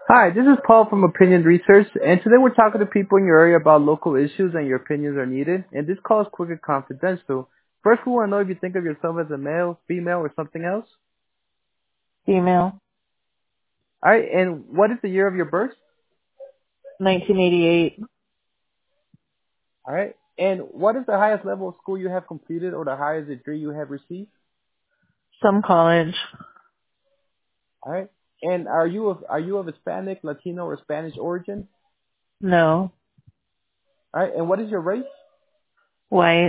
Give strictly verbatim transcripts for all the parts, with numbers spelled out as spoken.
Hi, this is Paul from Opinion Research, and today we're talking to people in your area about local issues and your opinions are needed. And this call is quick and confidential. First, we want to know if you think of yourself as a male, female, or something else. Female, All right, and what is the year of your birth? nineteen eighty-eight, All right, and what is the highest level of school you have completed or the highest degree you have received? some college. All right, and are you of are you of Hispanic, Latino, or Spanish origin? No, All right, and what is your race? white.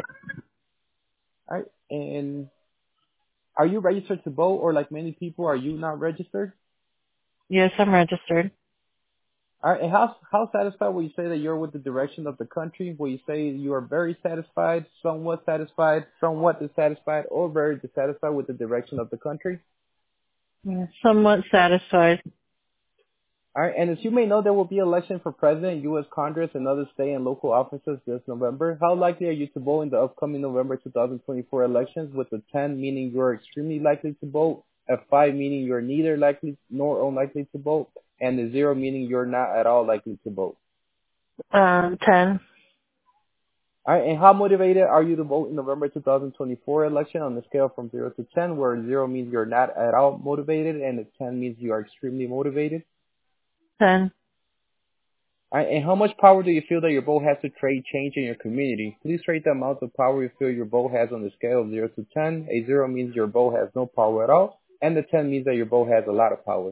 All right, and are you registered to vote, or like many people, are you not registered? Yes, I'm registered. All right, and how how satisfied will you say that you're with the direction of the country? Will you say you are very satisfied, somewhat satisfied, somewhat dissatisfied, or very dissatisfied with the direction of the country? Yeah, somewhat satisfied. All right, and as you may know, there will be election for president, U S Congress, and other state and local offices this November. How likely are you to vote in the upcoming November twenty twenty-four elections? With a ten meaning you are extremely likely to vote, a five meaning you are neither likely nor unlikely to vote, and a zero meaning you're not at all likely to vote. Um, ten. All right, and how motivated are you to vote in November twenty twenty-four election on a scale from zero to ten, where zero means you're not at all motivated and a ten means you are extremely motivated? ten. All right, and how much power do you feel that your vote has to create change in your community? Please rate the amount of power you feel your vote has on the scale of zero to ten. A zero means your vote has no power at all, and the ten means that your vote has a lot of power.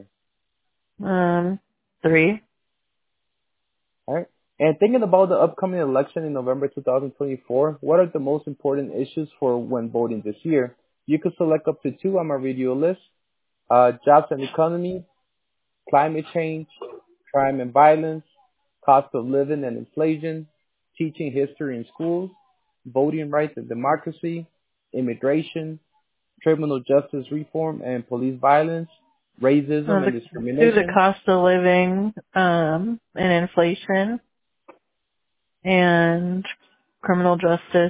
Um, three. All right. And thinking about the upcoming election in November twenty twenty-four, what are the most important issues for when voting this year? You could select up to two. I'm going to read you a list. Uh, jobs and economy, climate change, crime and violence, cost of living and inflation, teaching history in schools, voting rights and democracy, immigration, criminal justice reform and police violence, Uh, racism the, and do the discrimination. cost of living, um, and inflation, and criminal justice.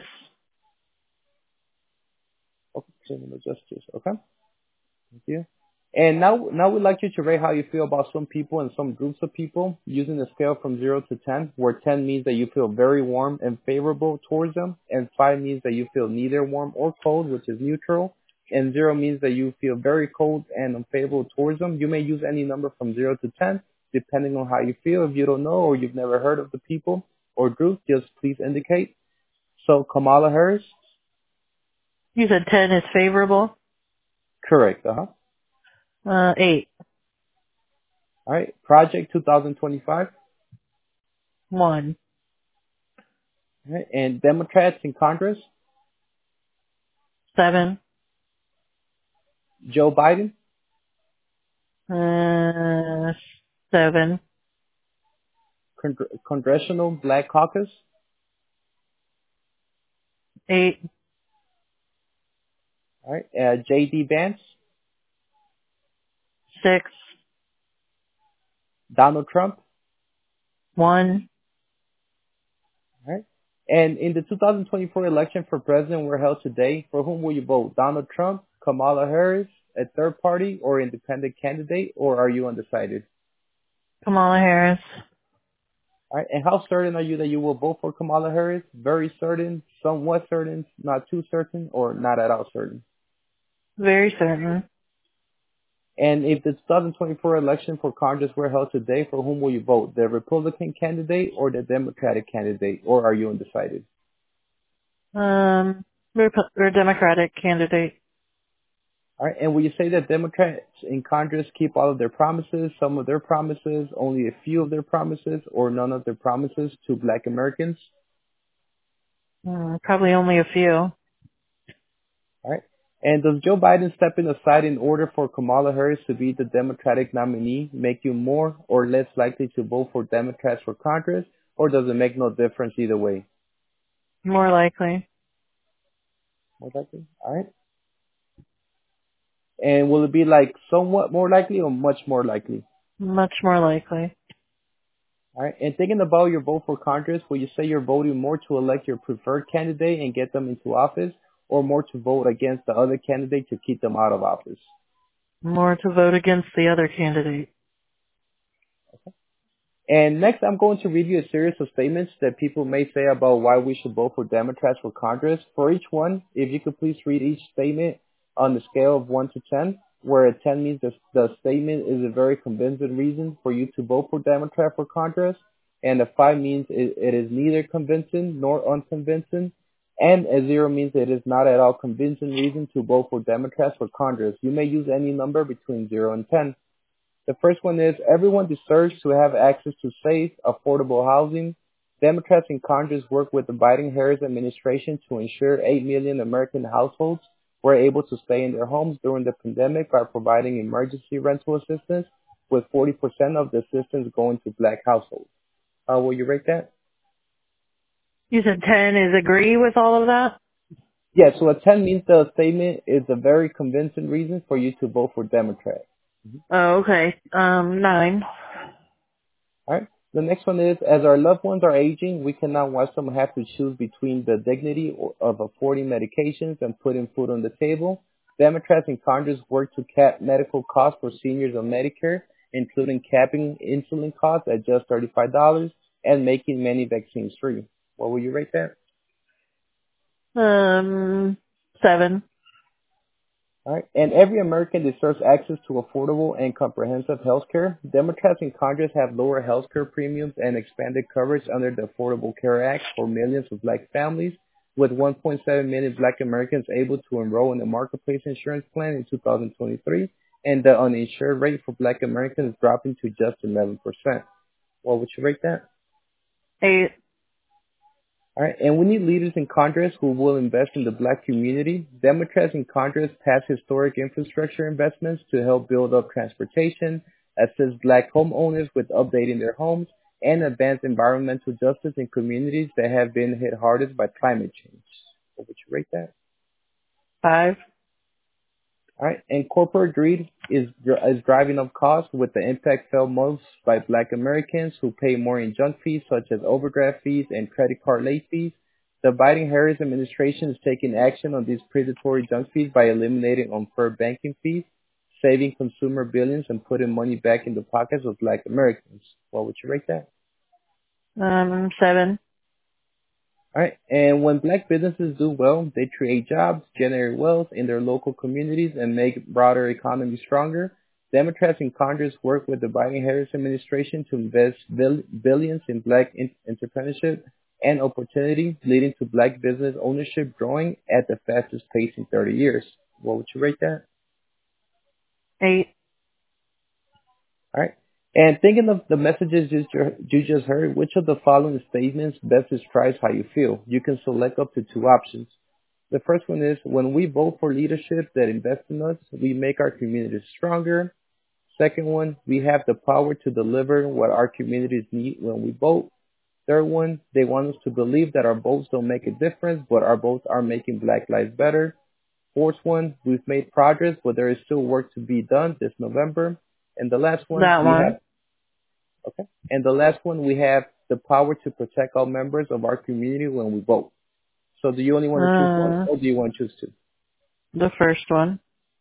Okay, criminal justice. Okay. Thank you. And now, now we'd like you to rate how you feel about some people and some groups of people using a scale from zero to ten, where ten means that you feel very warm and favorable towards them, and five means that you feel neither warm or cold, which is neutral, and zero means that you feel very cold and unfavorable towards them. You may use any number from zero to ten, depending on how you feel. If you don't know or you've never heard of the people or group, just please indicate. So Kamala Harris, You said ten is favorable. correct. Uh huh. Uh, eight. All right. Project twenty twenty-five. One. Right? And Democrats in Congress, Seven. Joe Biden, Uh, seven. Cong- Congressional Black Caucus, Eight. all right, uh, J D. Vance, Six. Donald Trump, One. all right. And in the two thousand twenty-four election for president were held today, for whom will you vote? Donald Trump, Kamala Harris, a third party or independent candidate, or are you undecided? Kamala Harris. All right. And how certain are you that you will vote for Kamala Harris? Very certain, somewhat certain, not too certain, or not at all certain? Very certain. And if the two thousand twenty-four election for Congress were held today, for whom will you vote? The Republican candidate or the Democratic candidate? Or are you undecided? Um, Rep- or Democratic candidate. All right. And will you say that Democrats in Congress keep all of their promises, some of their promises, only a few of their promises, or none of their promises to Black Americans? Mm, probably only a few. All right. And does Joe Biden stepping aside in order for Kamala Harris to be the Democratic nominee make you more or less likely to vote for Democrats for Congress, or does it make no difference either way? More likely. More likely. All right. And will it be like somewhat more likely or much more likely? Much more likely. All right. And thinking about your vote for Congress, will you say you're voting more to elect your preferred candidate and get them into office, or more to vote against the other candidate to keep them out of office? More to vote against the other candidate. And next, I'm going to read you a series of statements that people may say about why we should vote for Democrats for Congress. For each one, if you could please read each statement on the scale of one to ten, where a ten means the, the statement is a very convincing reason for you to vote for Democrat for Congress, and a five means it, it is neither convincing nor unconvincing, and a zero means it is not at all convincing reason to vote for Democrats for Congress. You may use any number between zero and ten. The first one is everyone deserves to have access to safe, affordable housing. Democrats in Congress work with the Biden-Harris administration to ensure eight million American households were able to stay in their homes during the pandemic by providing emergency rental assistance, with forty percent of the assistance going to black households. Uh, will you rate that? You said ten is agree with all of that? Yeah, so a ten means the statement is a very convincing reason for you to vote for Democrat. Oh, okay. Um, nine. All right. The next one is, as our loved ones are aging, we cannot watch them have to choose between the dignity of affording medications and putting food on the table. Democrats in Congress work to cap medical costs for seniors on Medicare, including capping insulin costs at just thirty-five dollars and making many vaccines free. What will you rate that? Um, seven. All right. And every American deserves access to affordable and comprehensive health care. Democrats in Congress have lower health care premiums and expanded coverage under the Affordable Care Act for millions of black families, with one point seven million black Americans able to enroll in the Marketplace Insurance Plan in two thousand twenty-three, and the uninsured rate for black Americans dropping to just eleven percent. What would you rate that? Eight. All right, and we need leaders in Congress who will invest in the black community. Democrats in Congress passed historic infrastructure investments to help build up transportation, assist black homeowners with updating their homes, and advance environmental justice in communities that have been hit hardest by climate change. What would you rate that? Five. All right, and corporate greed is is driving up costs, with the impact felt most by black Americans who pay more in junk fees such as overdraft fees and credit card late fees. The Biden-Harris administration is taking action on these predatory junk fees by eliminating unfair banking fees, saving consumer billions, and putting money back in the pockets of black Americans. What would you rate that? Um, seven. All right. And when black businesses do well, they create jobs, generate wealth in their local communities, and make broader economies stronger. Democrats in Congress work with the Biden-Harris administration to invest bill- billions in black in- entrepreneurship and opportunity, leading to black business ownership growing at the fastest pace in thirty years. What would you rate that? Eight. All right. And thinking of the messages you ju- you just heard, which of the following statements best describes how you feel? You can select up to two options. The first one is, when we vote for leadership that invests in us, we make our communities stronger. Second one, we have the power to deliver what our communities need when we vote. Third one, they want us to believe that our votes don't make a difference, but our votes are making black lives better. Fourth one, we've made progress, but there is still work to be done this November. And the last one, That we have one. Okay. And the last one, we have the power to protect all members of our community when we vote. So do you only want to choose one, Uh, or do you want to choose two? the first one.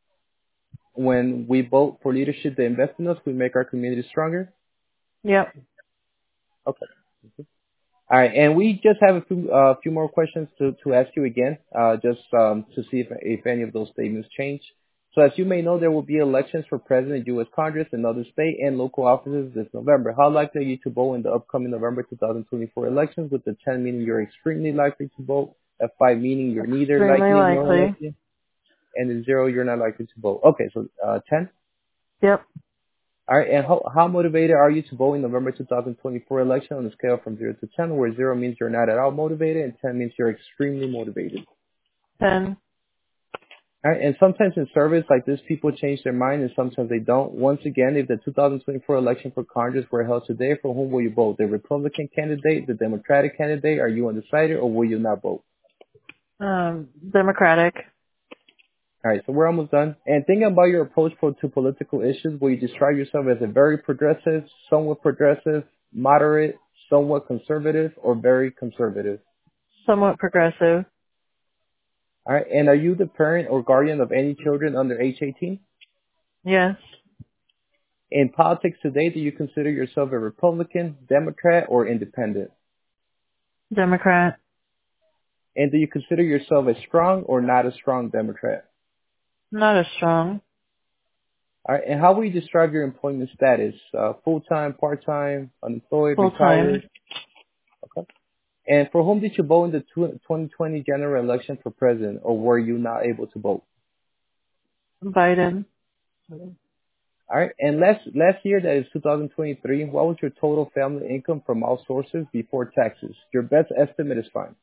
When we vote for leadership that invest in us, we make our community stronger? Yep. Okay. All right. And we just have a few, uh, few more questions to, to ask you again, uh, just um, to see if, if any of those statements change. So as you may know, there will be elections for President, U S Congress, and other state and local offices this November. How likely are you to vote in the upcoming November two thousand twenty-four elections? With the ten meaning you're extremely likely to vote, a five meaning you're neither Extremely likely nor likely. unlikely, and a zero you're not likely to vote. Okay, so uh, ten. Yep. All right, and how, how motivated are you to vote in November two thousand twenty-four election on a scale from zero to ten, where zero means you're not at all motivated and ten means you're extremely motivated? Ten. All right, and sometimes in surveys like this, people change their mind and sometimes they don't. Once again, if the two thousand twenty-four election for Congress were held today, for whom will you vote? The Republican candidate, the Democratic candidate? Are you undecided, or will you not vote? Um, Democratic. All right, so we're almost done. And thinking about your approach for, to political issues, will you describe yourself as a very progressive, somewhat progressive, moderate, somewhat conservative, or very conservative? Somewhat progressive. All right, and are you the parent or guardian of any children under age eighteen? Yes. In politics today, do you consider yourself a Republican, Democrat, or Independent? Democrat. And do you consider yourself a strong or not a strong Democrat? Not as strong. All right. And how will you describe your employment status? Uh, full-time, part-time, unemployed, Full time. retired? Okay. And for whom did you vote in the twenty twenty general election for president, or were you not able to vote? Biden. All right. And last last year, that is two thousand twenty-three, what was your total family income from all sources before taxes? Your best estimate is fine.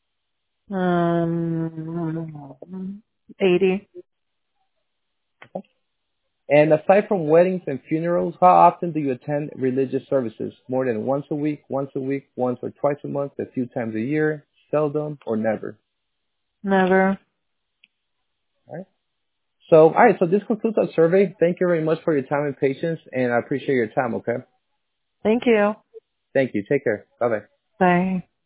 Um, eighty. And aside from weddings and funerals, how often do you attend religious services? More than once a week, once a week, once or twice a month, a few times a year, seldom, or never? Never. All right. So, all right. So this concludes our survey. Thank you very much for your time and patience, and I appreciate your time. Okay. Thank you. Thank you. Take care. Bye bye. Bye.